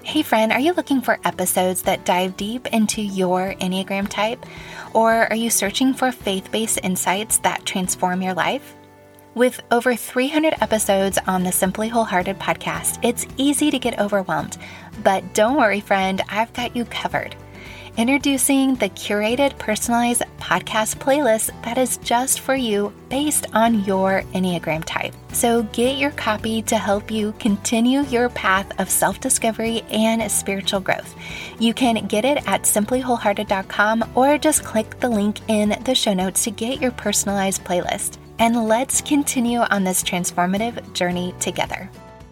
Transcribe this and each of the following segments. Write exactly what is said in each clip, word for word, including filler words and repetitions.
Hey friend, are you looking for episodes that dive deep into your Enneagram type? Or are you searching for faith-based insights that transform your life? With over three hundred episodes on the Simply Wholehearted podcast, it's easy to get overwhelmed. But don't worry, friend, I've got you covered. Introducing the curated, personalized podcast playlist that is just for you based on your Enneagram type. So get your copy to help you continue your path of self-discovery and spiritual growth. You can get it at simply wholehearted dot com or just click the link in the show notes to get your personalized playlist. And let's continue on this transformative journey together.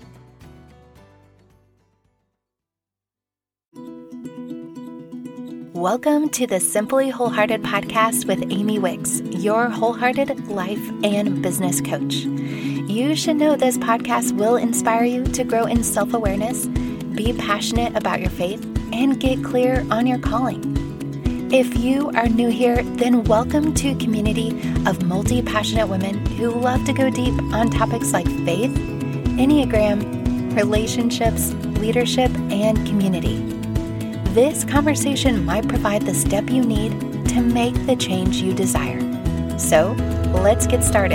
Welcome to the Simply Wholehearted podcast with Amy Wicks, your wholehearted life and business coach. You should know this podcast will inspire you to grow in self-awareness, be passionate about your faith, and get clear on your calling. If you are new here, then welcome to a community of multi-passionate women who love to go deep on topics like faith, Enneagram, relationships, leadership, and community. This conversation might provide the step you need to make the change you desire. So, let's get started.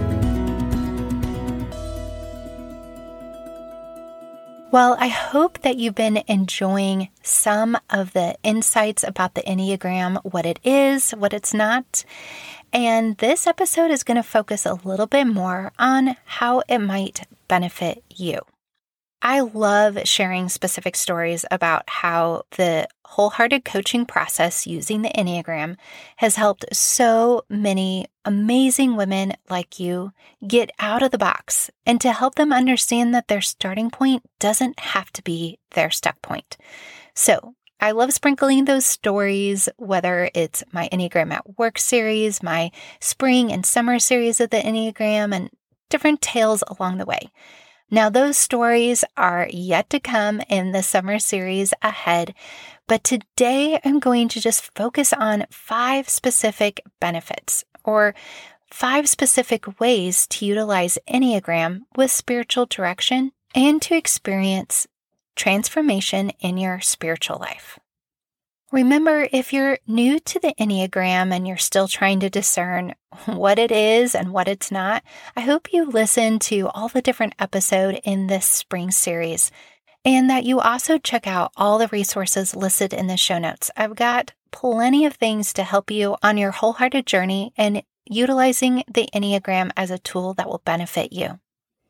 Well, I hope that you've been enjoying some of the insights about the Enneagram, what it is, what it's not. And this episode is going to focus a little bit more on how it might benefit you. I love sharing specific stories about how the wholehearted coaching process using the Enneagram has helped so many amazing women like you get out of the box and to help them understand that their starting point doesn't have to be their stuck point. So I love sprinkling those stories, whether it's my Enneagram at Work series, my spring and summer series of the Enneagram, and different tales along the way. Now, those stories are yet to come in the summer series ahead, but today I'm going to just focus on five specific benefits or five specific ways to utilize Enneagram with spiritual direction and to experience transformation in your spiritual life. Remember, if you're new to the Enneagram and you're still trying to discern what it is and what it's not, I hope you listen to all the different episodes in this spring series and that you also check out all the resources listed in the show notes. I've got plenty of things to help you on your wholehearted journey and utilizing the Enneagram as a tool that will benefit you.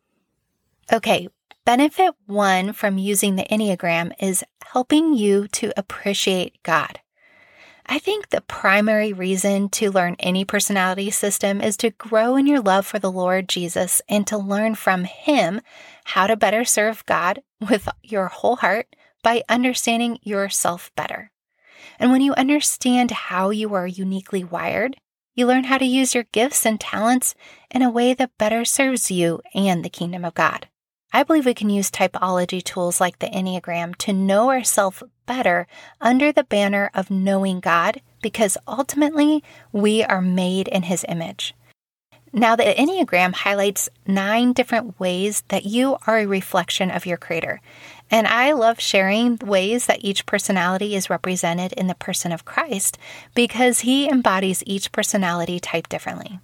Okay. Benefit one from using the Enneagram is helping you to appreciate God. I think the primary reason to learn any personality system is to grow in your love for the Lord Jesus and to learn from Him how to better serve God with your whole heart by understanding yourself better. And when you understand how you are uniquely wired, you learn how to use your gifts and talents in a way that better serves you and the kingdom of God. I believe we can use typology tools like the Enneagram to know ourselves better under the banner of knowing God, because ultimately we are made in His image. Now, the Enneagram highlights nine different ways that you are a reflection of your Creator. And I love sharing ways that each personality is represented in the person of Christ because He embodies each personality type differently.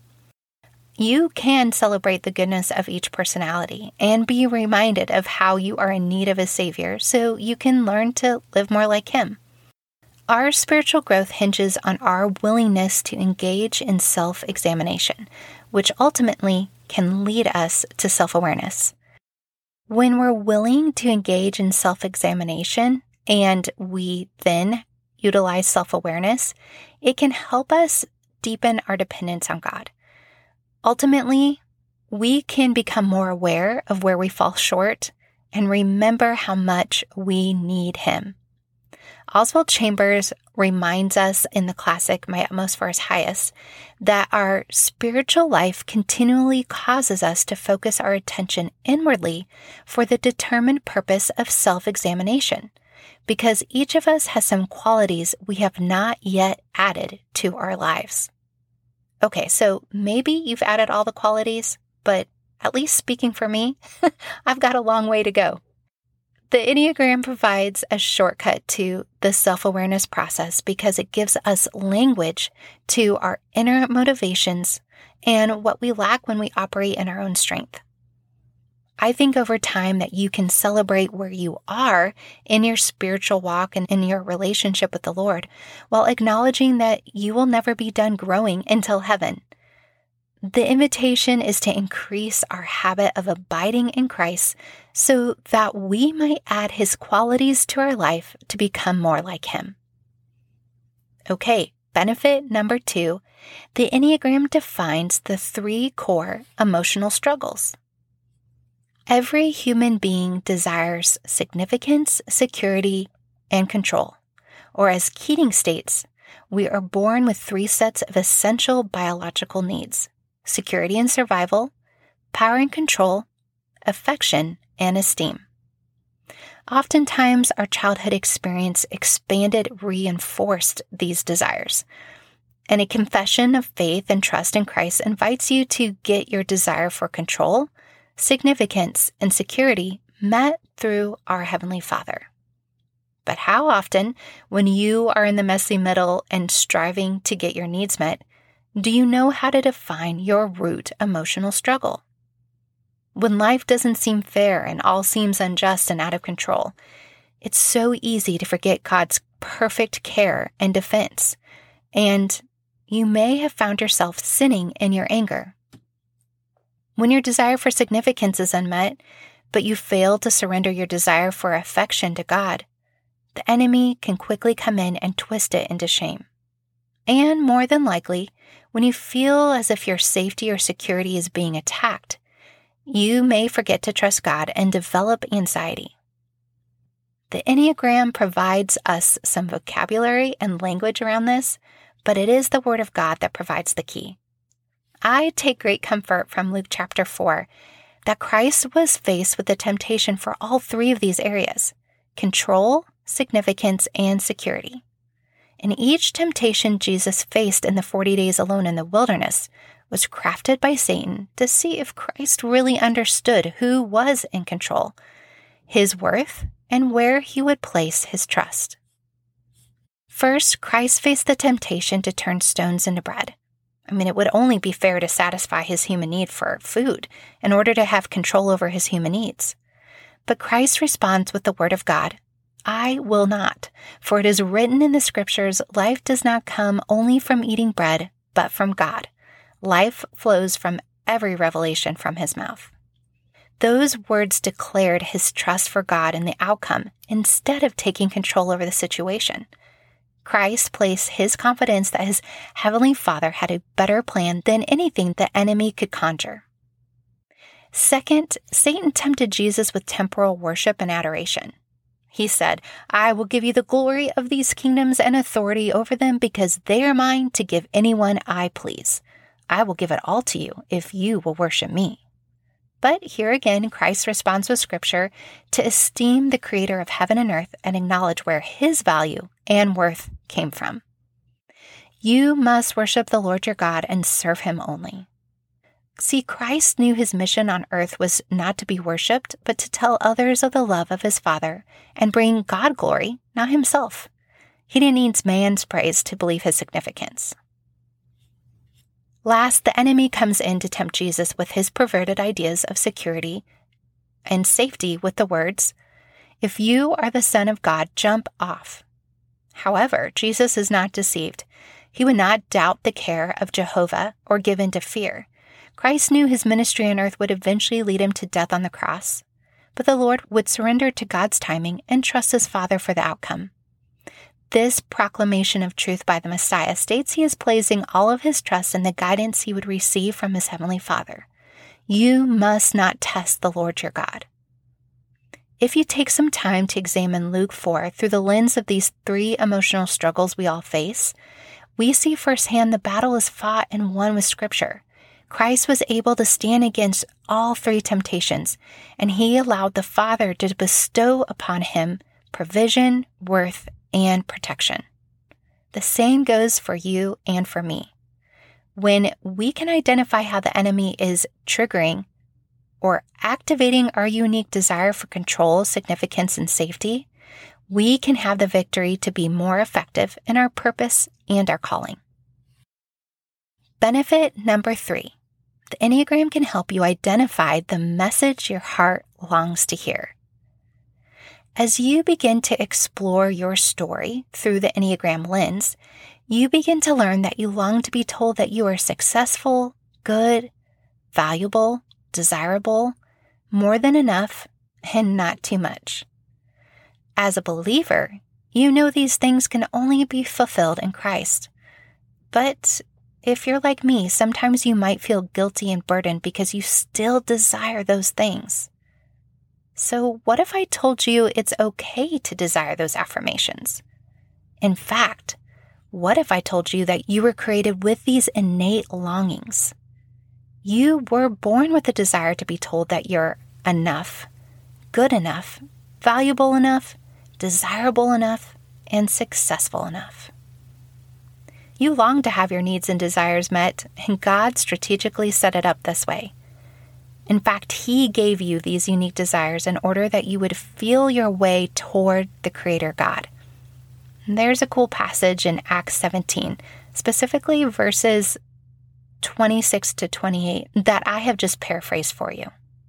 You can celebrate the goodness of each personality and be reminded of how you are in need of a Savior so you can learn to live more like Him. Our spiritual growth hinges on our willingness to engage in self-examination, which ultimately can lead us to self-awareness. When we're willing to engage in self-examination and we then utilize self-awareness, it can help us deepen our dependence on God. Ultimately, we can become more aware of where we fall short and remember how much we need Him. Oswald Chambers reminds us in the classic My Utmost for His Highest that our spiritual life continually causes us to focus our attention inwardly for the determined purpose of self-examination, because each of us has some qualities we have not yet added to our lives. Okay, so maybe you've added all the qualities, but at least speaking for me, I've got a long way to go. The Enneagram provides a shortcut to the self-awareness process because it gives us language to our inner motivations and what we lack when we operate in our own strength. I think over time that you can celebrate where you are in your spiritual walk and in your relationship with the Lord while acknowledging that you will never be done growing until heaven. The invitation is to increase our habit of abiding in Christ so that we might add His qualities to our life to become more like Him. Okay, benefit number two, the Enneagram defines the three core emotional struggles. Every human being desires significance, security, and control. Or as Keating states, we are born with three sets of essential biological needs: security and survival, power and control, affection and esteem. Oftentimes, our childhood experience expanded, reinforced these desires. And a confession of faith and trust in Christ invites you to get your desire for control, significance, and security met through our Heavenly Father. But how often, when you are in the messy middle and striving to get your needs met, do you know how to define your root emotional struggle? When life doesn't seem fair and all seems unjust and out of control, it's so easy to forget God's perfect care and defense, and you may have found yourself sinning in your anger. When your desire for significance is unmet, but you fail to surrender your desire for affection to God, the enemy can quickly come in and twist it into shame. And more than likely, when you feel as if your safety or security is being attacked, you may forget to trust God and develop anxiety. The Enneagram provides us some vocabulary and language around this, but it is the Word of God that provides the key. I take great comfort from Luke chapter four that Christ was faced with the temptation for all three of these areas: control, significance, and security. And each temptation Jesus faced in the forty days alone in the wilderness was crafted by Satan to see if Christ really understood who was in control, his worth, and where he would place his trust. First, Christ faced the temptation to turn stones into bread. I mean, it would only be fair to satisfy his human need for food in order to have control over his human needs. But Christ responds with the word of God, "I will not, for it is written in the scriptures, life does not come only from eating bread, but from God. Life flows from every revelation from his mouth." Those words declared his trust for God and the outcome instead of taking control over the situation. Christ placed his confidence that his heavenly Father had a better plan than anything the enemy could conjure. Second, Satan tempted Jesus with temporal worship and adoration. He said, "I will give you the glory of these kingdoms and authority over them because they are mine to give anyone I please. I will give it all to you if you will worship me." But here again, Christ responds with scripture to esteem the creator of heaven and earth and acknowledge where his value and worth came from. You must worship the Lord your God and serve him only. See, Christ knew his mission on earth was not to be worshiped, but to tell others of the love of his Father and bring God glory, not himself. He didn't need man's praise to believe his significance. Last, the enemy comes in to tempt Jesus with his perverted ideas of security and safety with the words, "If you are the Son of God, jump off." However, Jesus is not deceived. He would not doubt the care of Jehovah or give in to fear. Christ knew his ministry on earth would eventually lead him to death on the cross, but the Lord would surrender to God's timing and trust his Father for the outcome. This proclamation of truth by the Messiah states he is placing all of his trust in the guidance he would receive from his heavenly Father. You must not test the Lord your God. If you take some time to examine Luke four through the lens of these three emotional struggles we all face, we see firsthand the battle is fought and won with Scripture. Christ was able to stand against all three temptations, and he allowed the Father to bestow upon him provision, worth, and protection. The same goes for you and for me. When we can identify how the enemy is triggering or activating our unique desire for control, significance, and safety, we can have the victory to be more effective in our purpose and our calling. Benefit number three, the Enneagram can help you identify the message your heart longs to hear. As you begin to explore your story through the Enneagram lens, you begin to learn that you long to be told that you are successful, good, valuable, desirable, more than enough, and not too much. As a believer, you know these things can only be fulfilled in Christ. But if you're like me, sometimes you might feel guilty and burdened because you still desire those things. So what if I told you it's okay to desire those affirmations? In fact, what if I told you that you were created with these innate longings? You were born with a desire to be told that you're enough, good enough, valuable enough, desirable enough, and successful enough. You long to have your needs and desires met, and God strategically set it up this way. In fact, He gave you these unique desires in order that you would feel your way toward the Creator God. There's a cool passage in Acts seventeen, specifically verses twenty-six to twenty-eight, that I have just paraphrased for you.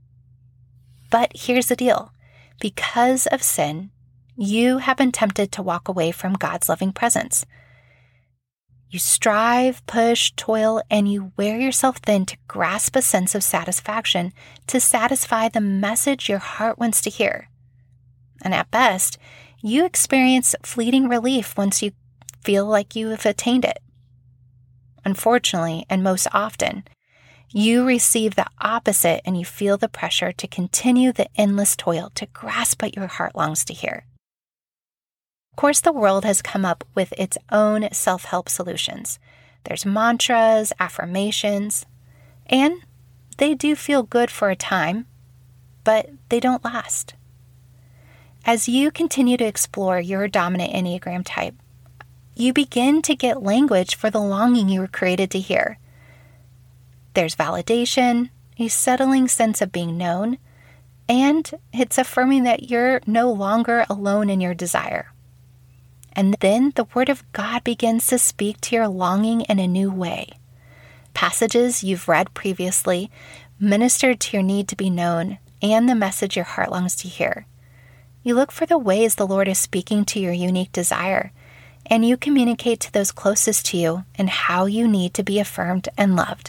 But here's the deal. Because of sin, you have been tempted to walk away from God's loving presence. You strive, push, toil, and you wear yourself thin to grasp a sense of satisfaction, to satisfy the message your heart wants to hear. And at best, you experience fleeting relief once you feel like you have attained it. Unfortunately, and most often, you receive the opposite and you feel the pressure to continue the endless toil to grasp what your heart longs to hear. Of course, the world has come up with its own self-help solutions. There's mantras, affirmations, and they do feel good for a time, but they don't last. As you continue to explore your dominant Enneagram type, you begin to get language for the longing you were created to hear. There's validation, a settling sense of being known, and it's affirming that you're no longer alone in your desire. And then the Word of God begins to speak to your longing in a new way. Passages you've read previously ministered to your need to be known and the message your heart longs to hear. You look for the ways the Lord is speaking to your unique desire, and you communicate to those closest to you and how you need to be affirmed and loved.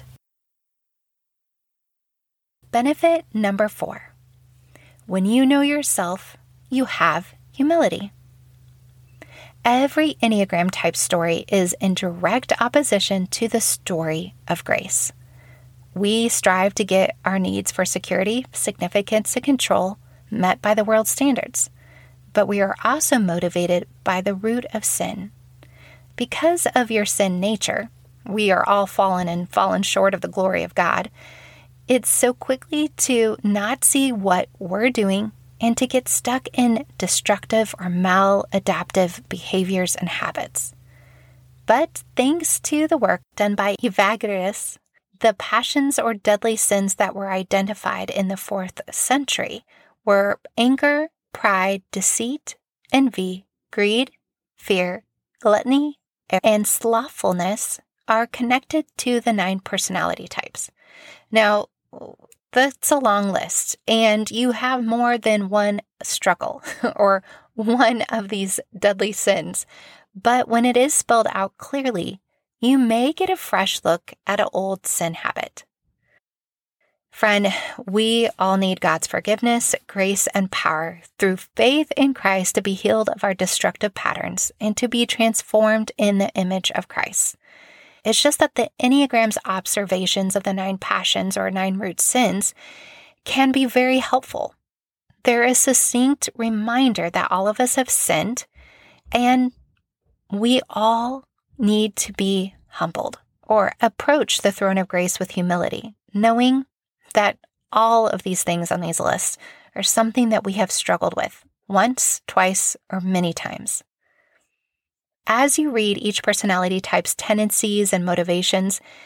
Benefit number four. When you know yourself, you have humility. Every Enneagram type story is in direct opposition to the story of grace. We strive to get our needs for security, significance, and control met by the world's standards, but we are also motivated by the root of sin. Because of your sin nature, we are all fallen and fallen short of the glory of God. It's so quickly to not see what we're doing and to get stuck in destructive or maladaptive behaviors and habits. But thanks to the work done by Evagrius, the passions or deadly sins that were identified in the fourth century were anger, pride, deceit, envy, greed, fear, gluttony, and slothfulness are connected to the nine personality types. Now, that's a long list, and you have more than one struggle or one of these deadly sins. But when it is spelled out clearly, you may get a fresh look at an old sin habit. Friend, we all need God's forgiveness, grace, and power through faith in Christ to be healed of our destructive patterns and to be transformed in the image of Christ. It's just that the Enneagram's observations of the nine passions or nine root sins can be very helpful. They're a succinct reminder that all of us have sinned and we all need to be humbled or approach the throne of grace with humility, knowing that all of these things on these lists are something that we have struggled with once, twice, or many times. As you read each personality type's tendencies and motivations,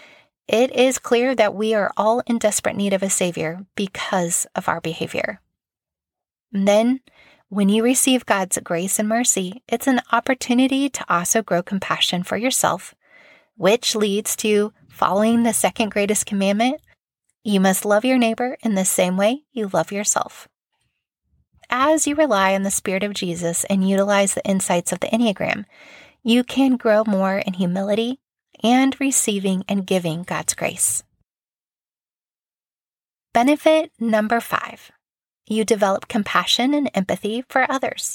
it is clear that we are all in desperate need of a Savior because of our behavior. And then, when you receive God's grace and mercy, it's an opportunity to also grow compassion for yourself, which leads to following the second greatest commandment: you must love your neighbor in the same way you love yourself. As you rely on the Spirit of Jesus and utilize the insights of the Enneagram, you can grow more in humility and receiving and giving God's grace. Benefit number five, you develop compassion and empathy for others.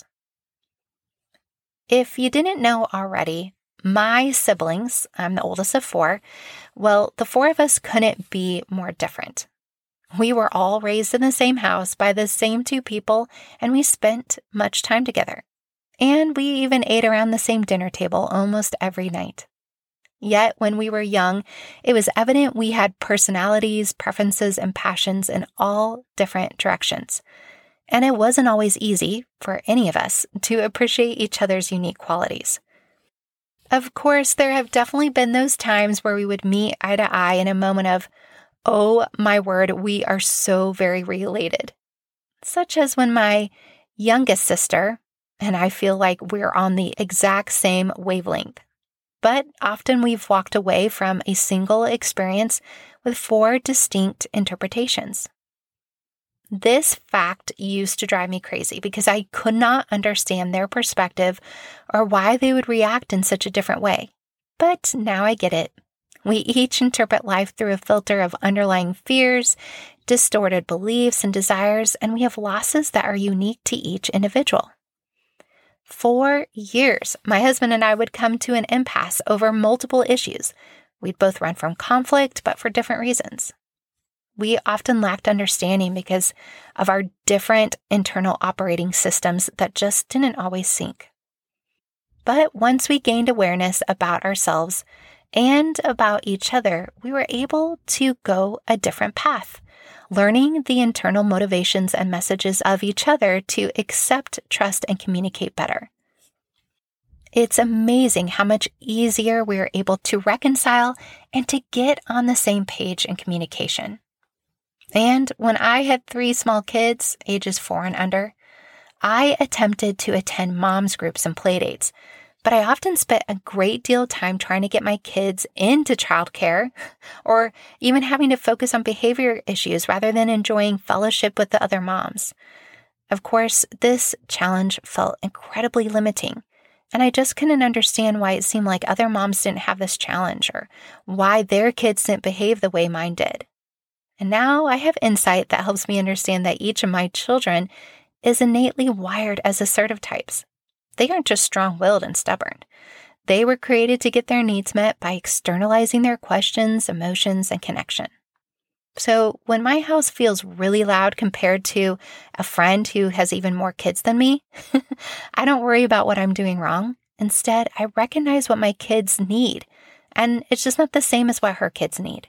If you didn't know already, my siblings, I'm the oldest of four, well, the four of us couldn't be more different. We were all raised in the same house by the same two people, and we spent much time together. And we even ate around the same dinner table almost every night. Yet, when we were young, it was evident we had personalities, preferences, and passions in all different directions. And it wasn't always easy for any of us to appreciate each other's unique qualities. Of course, there have definitely been those times where we would meet eye to eye in a moment of, oh my word, we are so very related. Such as when my youngest sister and I feel like we're on the exact same wavelength. But often we've walked away from a single experience with four distinct interpretations. This fact used to drive me crazy because I could not understand their perspective or why they would react in such a different way. But now I get it. We each interpret life through a filter of underlying fears, distorted beliefs and desires, and we have losses that are unique to each individual. For years, my husband and I would come to an impasse over multiple issues. We'd both run from conflict, but for different reasons. We often lacked understanding because of our different internal operating systems that just didn't always sync. But once we gained awareness about ourselves and about each other, we were able to go a different path, learning the internal motivations and messages of each other to accept, trust, and communicate better. It's amazing how much easier we are able to reconcile and to get on the same page in communication. And when I had three small kids, ages four and under, I attempted to attend moms groups and playdates, but I often spent a great deal of time trying to get my kids into childcare or even having to focus on behavior issues rather than enjoying fellowship with the other moms. Of course, this challenge felt incredibly limiting, and I just couldn't understand why it seemed like other moms didn't have this challenge or why their kids didn't behave the way mine did. And now I have insight that helps me understand that each of my children is innately wired as assertive types. They aren't just strong-willed and stubborn. They were created to get their needs met by externalizing their questions, emotions, and connection. So when my house feels really loud compared to a friend who has even more kids than me, I don't worry about what I'm doing wrong. Instead, I recognize what my kids need, and it's just not the same as what her kids need.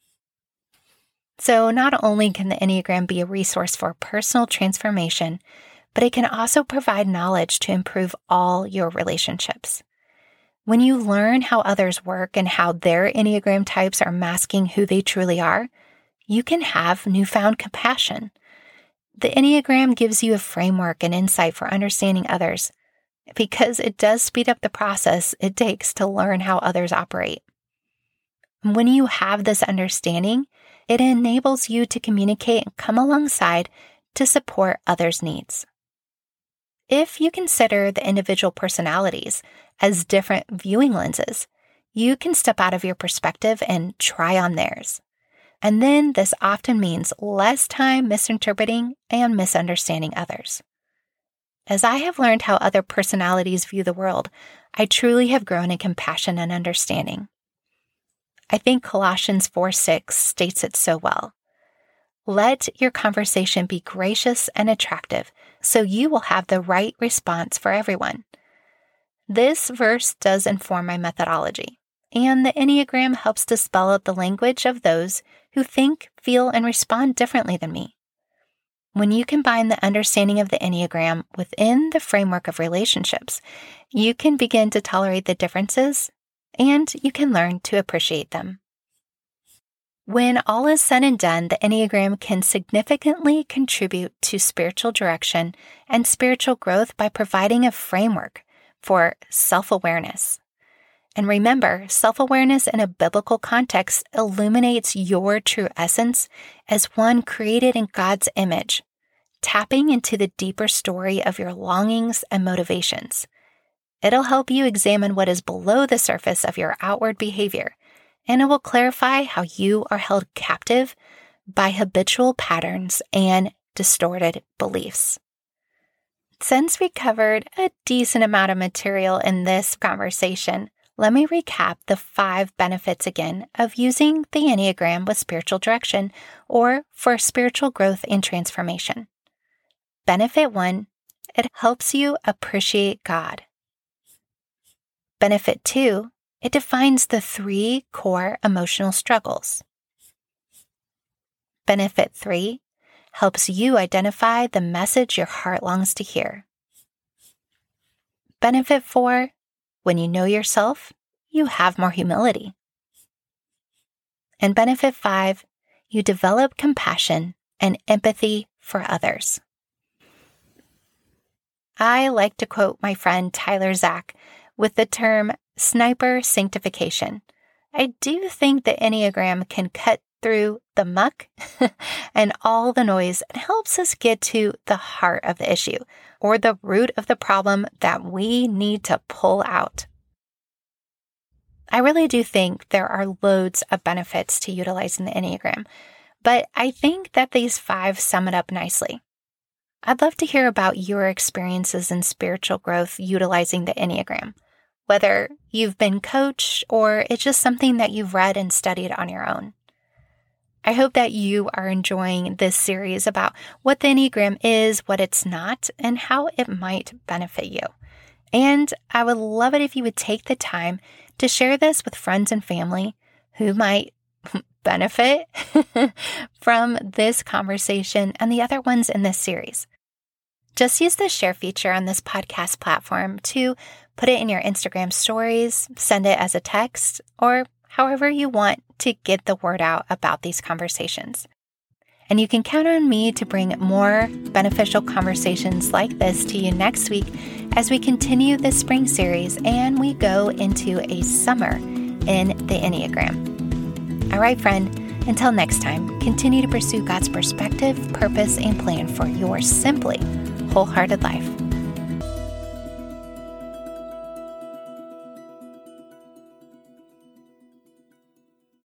So not only can the Enneagram be a resource for personal transformation, but it can also provide knowledge to improve all your relationships. When you learn how others work and how their Enneagram types are masking who they truly are, you can have newfound compassion. The Enneagram gives you a framework and insight for understanding others because it does speed up the process it takes to learn how others operate. When you have this understanding, it enables you to communicate and come alongside to support others' needs. If you consider the individual personalities as different viewing lenses, you can step out of your perspective and try on theirs. And then this often means less time misinterpreting and misunderstanding others. As I have learned how other personalities view the world, I truly have grown in compassion and understanding. I think Colossians four six states it so well. Let your conversation be gracious and attractive, so you will have the right response for everyone. This verse does inform my methodology, and the Enneagram helps to spell out the language of those who think, feel, and respond differently than me. When you combine the understanding of the Enneagram within the framework of relationships, you can begin to tolerate the differences, and you can learn to appreciate them. When all is said and done, the Enneagram can significantly contribute to spiritual direction and spiritual growth by providing a framework for self-awareness. And remember, self-awareness in a biblical context illuminates your true essence as one created in God's image, tapping into the deeper story of your longings and motivations. It'll help you examine what is below the surface of your outward behavior, and it will clarify how you are held captive by habitual patterns and distorted beliefs. Since we covered a decent amount of material in this conversation, let me recap the five benefits again of using the Enneagram with spiritual direction or for spiritual growth and transformation. Benefit one, it helps you appreciate God. Benefit two, it defines the three core emotional struggles. Benefit three, helps you identify the message your heart longs to hear. Benefit four, when you know yourself, you have more humility. And benefit five, you develop compassion and empathy for others. I like to quote my friend Tyler Zach with the term sniper sanctification. I do think the Enneagram can cut through the muck and all the noise and helps us get to the heart of the issue or the root of the problem that we need to pull out. I really do think there are loads of benefits to utilizing the Enneagram, but I think that these five sum it up nicely. I'd love to hear about your experiences in spiritual growth utilizing the Enneagram, whether you've been coached or it's just something that you've read and studied on your own. I hope that you are enjoying this series about what the Enneagram is, what it's not, and how it might benefit you. And I would love it if you would take the time to share this with friends and family who might benefit from this conversation and the other ones in this series. Just use the share feature on this podcast platform to put it in your Instagram stories, send it as a text, or however you want to get the word out about these conversations. And you can count on me to bring more beneficial conversations like this to you next week as we continue this spring series and we go into a summer in the Enneagram. All right, friend, until next time, continue to pursue God's perspective, purpose, and plan for your simply wholehearted life.